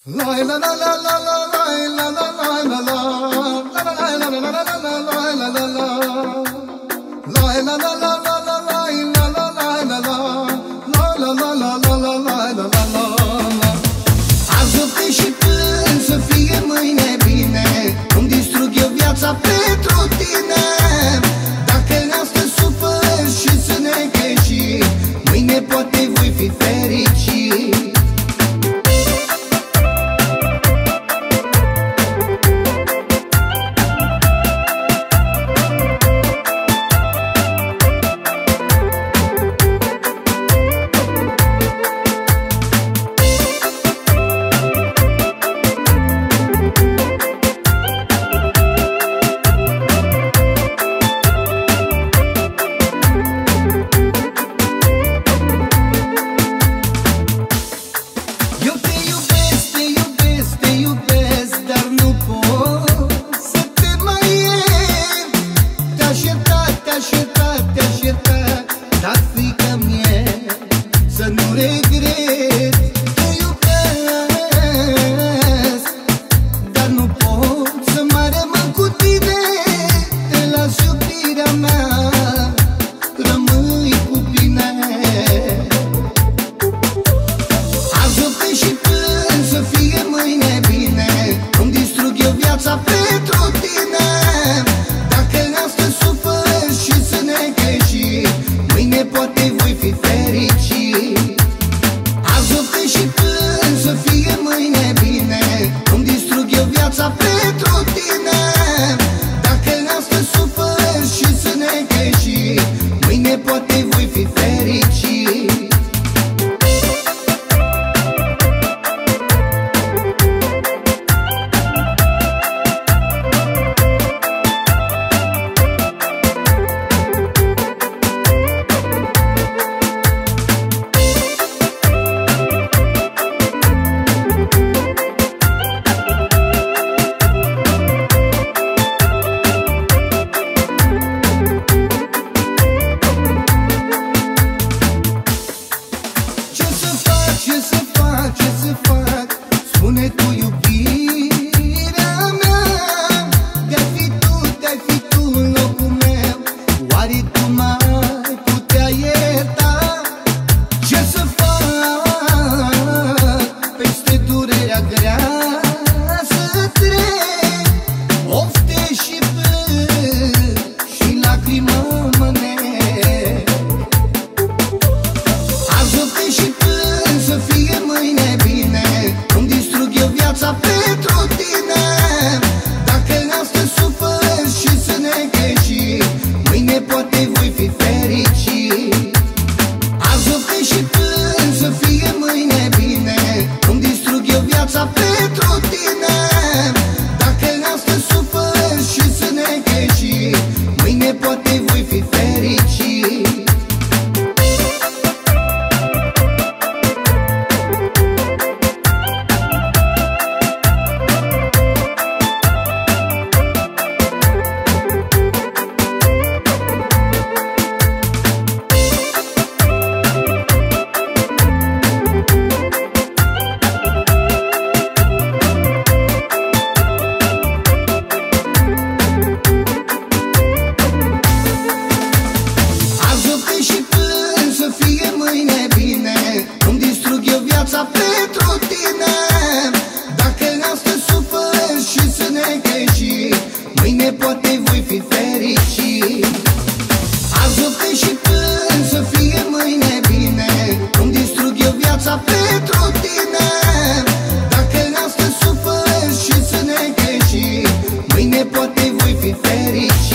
Azi opte și plâng să fie mâine bine. Îmi distrug eu viața pentru tine. Dacă astăzi supăr și să ne greși, mâine poate voi fi fericit. Dar frică mie să nu regret. Te iubesc, dar nu pot să mai rămân cu tine. Te las iubirea mea, rămâi cu bine. Azi opte și plâng să fie mâine bine. Îmi distrug eu viața pentru tine. Dacă astăzi supăr și să ne greși, mâine poate voi fi fericit. Azi opte și plâng să fie mâine bine. Îmi distrug eu viața pentru tine. Dacă astăzi supăr și să ne greși, mâine poate voi fi fericit. Ce să fac? Spune tu, iubirea mea. De-ai fi tu în locul meu, oare tu m-ai putea ierta? Ce să fac? Peste durerea grea să trec. Ofte și plâng și lacrimă mă nec. Azi opte și plâng să fie mâine bine. Îmi distrug eu viața pentru tine. Dacă astăzi supăr și să ne greși, mâine poate voi fi fericit. Azi opte și plâng să fie mâine bine. Îmi distrug eu viața pentru tine. Dacă astăzi supăr și să ne greși, mâine poate voi fi fericit. Îmi distrug eu viața pentru tine. Dacă astăzi supăr și să ne greși, mâine poate voi fi fericit. Azi opte și plâng să fie mâine bine. Îmi distrug eu viața pentru tine. Dacă astăzi supăr și să ne greși, mâine poate voi fi fericit.